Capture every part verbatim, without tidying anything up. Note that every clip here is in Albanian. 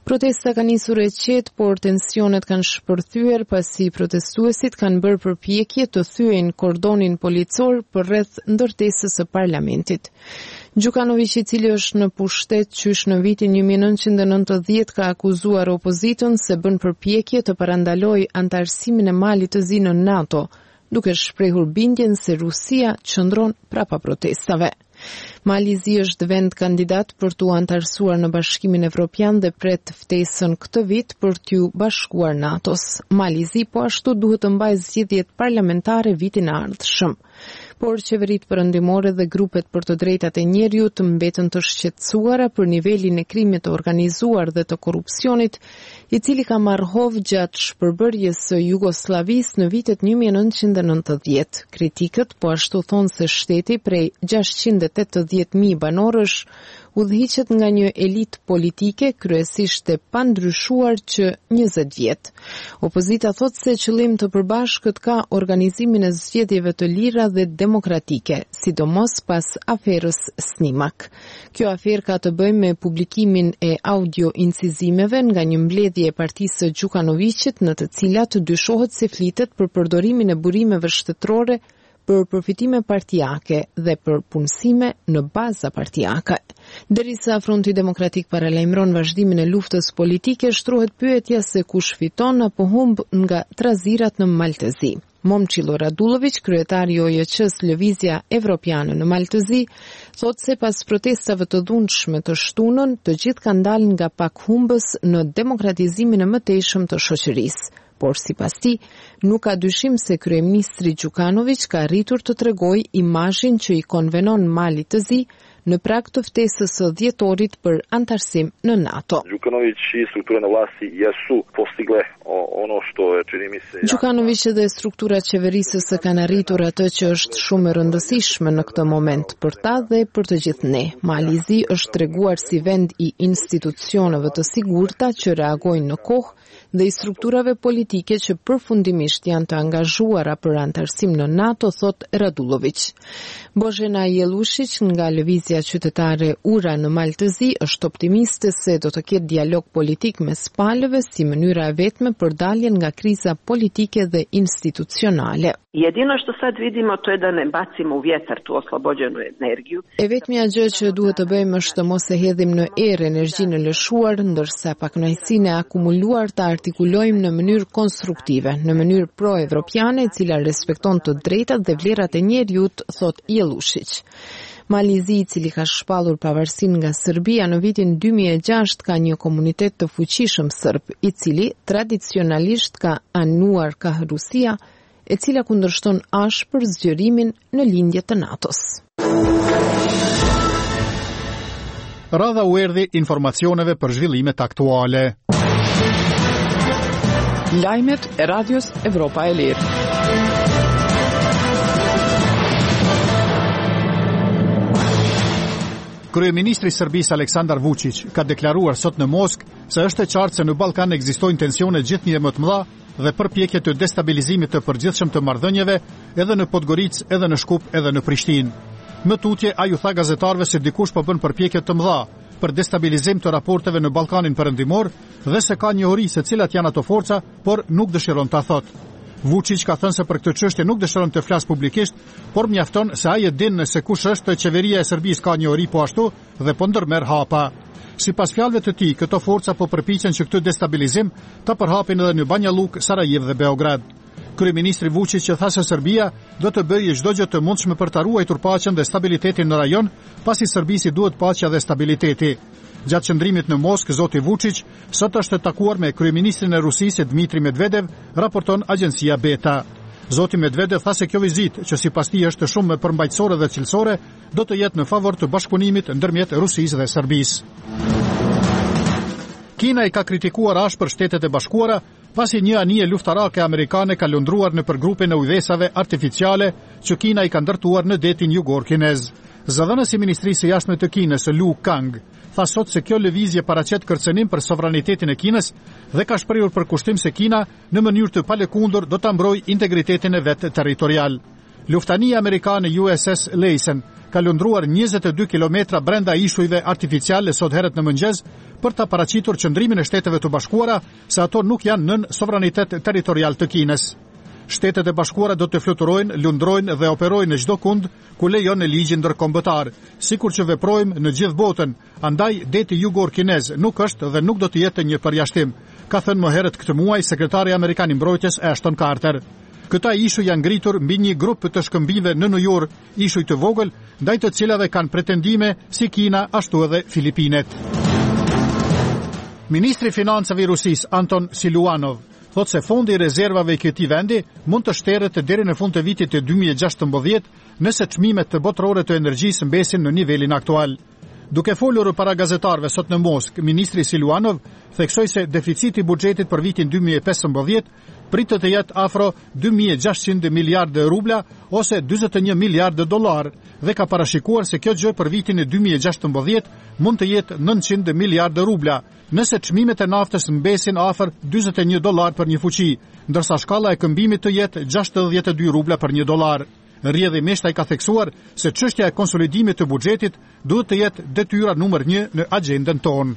Protesta ka nisur e qetë, por tensionet kanë shpërthyer pasi protestuesit kanë bërë përpjekje të thyejnë kordonin policor përreth ndërtesës së parlamentit. Gjukanović, i cili është në pushtet qysh në vitin një mijë e nëntëqind e nëntëdhjetë, ka akuzuar opozitën se bën përpjekje të parandalojë antarësimin e Malit të Zi në NATO, duke shprehur bindjen se Rusia qëndron prapa protestave. Mali i Zi është vend kandidat për t'u antarësuar në Bashkimin Evropian dhe pret ftesën këtë vit për t'u bashkuar NATO-s. Mali i Zi po ashtu duhet të mbajë zgjedhjet parlamentare vitin e ardhshëm. Por qeveritë perëndimore dhe grupet për të drejtat e njerëzit mbeten të shqetësuara për nivelin e krimit të organizuar dhe të korrupsionit, i cili ka marrë hovë gjatë shpërbërjes së Jugosllavisë në vitet një mijë e nëntëqind e nëntëdhjetë. Kritikët po ashtu thonë se shteti prej gjashtëqind e tetëdhjetë mijë banorësh udhëhiqet nga një elitë politike kryesisht e pandryshuar që njëzet vjet. Opozita thotë se qëllim të përbashkët ka organizimin e zgjedhjeve të lira dhe demokratike, sidomos pas aferës Snimak. Kjo aferë ka të bëjë me publikimin e audio incizimeve nga një mbledhje e partisë së Gjukanovićit, në të cilat dyshohet se flitet për përdorimin e burimeve shtetërore për përfitime partijake dhe për punësime në baza partijake. Derisa Fronti Demokratik paralajmëron vazhdimin e luftës politike, shtrohet pyetja se kush fiton apo humb nga trazirat në Maltezi. Momçilo Radulović, kryetari i O J Q-s Lëvizja Evropiane në Maltezi, thotë se pas protestave të dhunshme të shtunën, të gjithë kanë dalë nga pakhumbës në demokratizimin e mëtejshëm të shoqërisë. Por sipas tij, nuk ka dyshim se kryeministri Gjukanović ka arritur të tregojë imazhin që i konvenon Malit të Zi në prag të ftesës së dhjetorit për antarësim në NATO. Gjukanović i strukturën e vlasti jesu postigle ono što je čini mi se. Gjukanović dhe strukturat qeverisës së kanë arritur atë që është shumë e rëndësishme në këtë moment për ta dhe për të gjithë ne. Mali i Zi është treguar si vend i institucioneve të sigurta që reagojnë në kohë dhe i strukturave politike që përfundimisht janë të angazhuara për antarësim në NATO, thot Radulović. Božena Jelušić nga Lëvizja Qytetare Ura në Maltezi është optimiste se do të ketë dialog politik mes palëve si mënyra e vetme për daljen nga kriza politike dhe institucionale. Jedino što sad vidimo to je da ne bacimo u vjetar tu oslobođenu energiju. E vetmja gjë që duhet të bëjmë është të mos e hedhim në erë energjinë e lëshuar, ndërsa pakënaqësinë e akumuluar ta artikulojmë në mënyrë konstruktive, në mënyrë pro-evropiane, e cila respekton të drejtat dhe vlerat e njerëzit, thot Jelušić. Mali i Zi, i cili ka shpallur pavarësinë nga Serbia në vitin dy mijë e gjashtë, ka një komunitet të fuqishëm serb, i cili tradicionalisht ka anuar ka Rusia, e cila kundërshton ashpër zgjerimin në lindje të NATO-s. Radha u erdhi informacioneve për zhvillimet aktuale. Lajmet e Radios Evropa e Lirë. Kryeministri i Serbisë Aleksandar Vučić ka deklaruar sot në Moskë se është e qartë se në Ballkan ekzistojnë tensione gjithnjë më të mëdha dhe përpjekje të destabilizimit të përgjithshëm të marrëdhënieve edhe në Podgoricë, edhe në Shkup, edhe në Prishtinë. Më tutje ai u tha gazetarëve se dikush po bën përpjekje të mëdha për destabilizim të raporteve në Ballkanin Perëndimor dhe se ka njohuri se cilat janë ato forca, por nuk dëshiron ta thotë. Vučić ka thënë se për këtë çështje nuk dëshiron të flas publikisht, por mjafton se ai e din se kush është, qeveria e Serbisë ka njohuri po ashtu dhe po ndërmerr hapa. Sipas fjalëve të tij, këto forca po përpiqen që këtë destabilizim ta përhapin edhe në Banja Luka, Sarajevo dhe Beograd. Kryeministri Vučić që tha se Serbia do të bëjë çdo gjë të mundshme për ta ruajtur paqen dhe stabilitetin në rajon, pasi Serbisë duhet paqja dhe stabiliteti. Gjatë qëndrimit në Moskë, zoti Vučić sot është takuar me kryeministrin e Rusisë Dmitri Medvedev, raporton agjencia Beta. Zoti Medvedev tha se kjo vizitë, që sipas tij është shumë përmbajtësore dhe cilësore, do të jetë në favor të bashkëpunimit ndërmjet Rusisë dhe Serbisë. Kina i ka kritikuar ashpër Shtetet e Bashkuara pasi një anije luftarake amerikane ka lundruar në përgrupin e ujdesave artificiale që Kina i ka ndërtuar në detin jugor kinez. Zëdhënësi i Ministrisë së Jashtme të Kinës, Lu Kang, tha sot se kjo lëvizje paraqet kërcënim për sovranitetin e Kinës dhe ka shprehur përkushtim se Kina në mënyrë të palëkundur do ta mbrojë integritetin e vet territorial. Luftania amerikane U S S Laysen ka lundruar njëzet e dy kilometra brenda ishujve artificiale sot herët në mëngjes për ta paraqitur qëndrimin e Shteteve të Bashkuara se ato nuk janë nën sovranitet territorial të Kinës. Shtetet e Bashkuara do të fluturojnë, lundrojnë dhe operojnë në çdo kund ku lejon në ligjin ndërkombëtar, sikur që veprojmë në gjithë botën, andaj deti jugor kinez nuk është dhe nuk do të jetë një përjashtim, ka thënë më herët këtë muaj sekretari amerikan i mbrojtjes Ashton Carter. Këta ishuj janë ngritur mbi një grup të shkëmbive në New York, ishuj të vogël, ndaj të cilave kanë pretendime si Kina ashtu edhe Filipinet. Ministri i Financave i Rusisë Anton Siluanov thotë se fondi i rezervave i këtij vendi mund të shteret deri në fund të vitit të dy mijë e gjashtëmbëdhjetë nëse çmimet të botërore të energjisë mbesin në nivelin aktual. Duke folur para gazetarëve sot në Moskë, ministri Siluanov theksoi se deficiti i buxhetit për vitin dy mijë e pesëmbëdhjetë pritet të jetë afro dy mijë e gjashtëqind miliardë rubla ose dyzet e një miliardë dollar dhe ka parashikuar se kjo gjë për vitin e dy mijë e gjashtëmbëdhjetë mund të jetë nëntëqind miliardë rubla, nëse çmimet e naftës mbesin afër dyzet e një dollar për një fuqi, ndërsa shkalla e këmbimit të jetë gjashtëdhjetë e dy rubla për një dollar. Rrjedhimisht ai ka theksuar se çështja e konsolidimit të buxhetit duhet të jetë detyra numër një në agjendën tonë.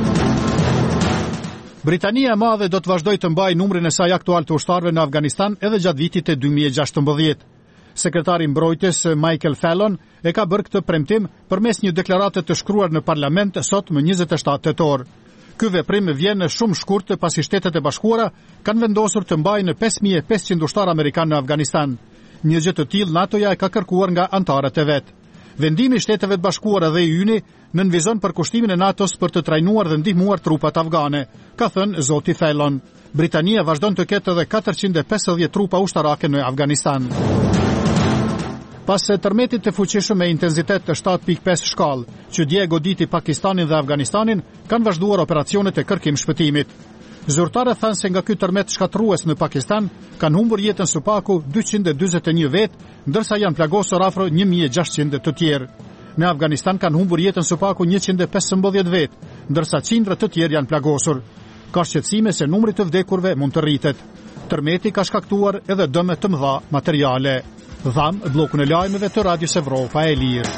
Britania e Madhe do të vazhdojë të mbajë numrin e saj aktual të ushtarëve në Afganistan edhe gjatë vitit të dy mijë e gjashtëmbëdhjetë. Sekretari i mbrojtjes Michael Fallon e ka bërë këtë premtim përmes një deklarate të shkruar në parlament sot më njëzet e shtatë tetor. Ky veprim vjen shumë shkurt pasi Shtetet e Bashkuara kanë vendosur të mbajnë pesë mijë e pesëqind ushtarë amerikanë në Afganistan. Një gjë të tillë NATO-ja e ka kërkuar nga anëtarët e vet. Vendimi i Shteteve të Bashkuara dhe i Yni nënvizon përkushtimin e NATO-s për të trajnuar dhe ndihmuar trupat afgane, ka thënë zoti Fallon. Britania vazhdon të ketë edhe katërqind e pesëdhjetë trupa ushtarake në Afganistan. Pas tërmetit të fuqishëm me intensitet të shtatë pikë pesë shkallë, që dje goditi Pakistanin dhe Afganistanin, kanë vazhduar operacionet e kërkim shpëtimit. Zyrtarët thanë se nga ky tërmet shkatrues në Pakistan kanë humbur jetën së paku dyqind e dyzet e një vetë, ndërsa janë plagosur afro një mijë e gjashtëqind të tjerë. Në Afganistan kanë humbur jetën së paku njëqind e pesëmbëdhjetë vetë, ndërsa qindra të tjerë janë plagosur. Ka shqetësime se numri të vdekurve mund të rritet. Tërmeti ka shkaktuar edhe dëme të mëdha materiale. Dham, blokun e lajmeve të Radios Evropa e Lirë.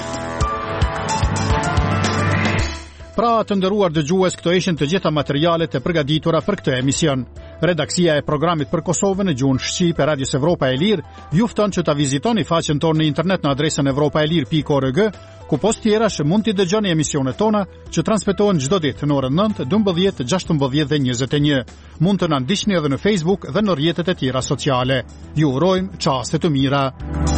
Pra të nderuar dëgjues, këto ishin të gjitha materialet e përgatitura për këtë emision. Redaksia e programit për Kosovën në gjuhën shqip e Radios Evropa e Lirë ju fton që ta vizitoni faqen tonë në internet në adresën evropaelir pikë org, ku post tjera që mund t'i dëgjoni emisionet tona që transmetohen çdo ditë në orën nëntë, dymbëdhjetë, gjashtëmbëdhjetë dhe njëzet e një. Mund të na ndiqni edhe në Facebook dhe në rrjetet e tjera sociale. Ju urojmë çaste të mira.